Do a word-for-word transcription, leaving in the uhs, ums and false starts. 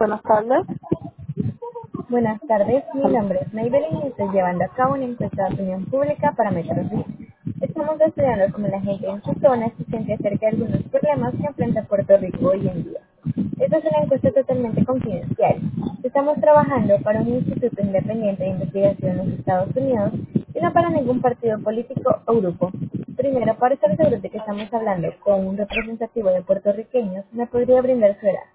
Buenas tardes. Buenas tardes, mi nombre es Maybelline y estoy llevando a cabo una encuesta de opinión pública para Metrofit. Estamos estudiando cómo la gente en su zona se siente acerca de algunos problemas que enfrenta Puerto Rico hoy en día. Esta es una encuesta totalmente confidencial. Estamos trabajando para un instituto independiente de investigación en los Estados Unidos y no para ningún partido político o grupo. Primero, para estar seguros de que estamos hablando con un representativo de puertorriqueños, ¿me podría brindar su edad?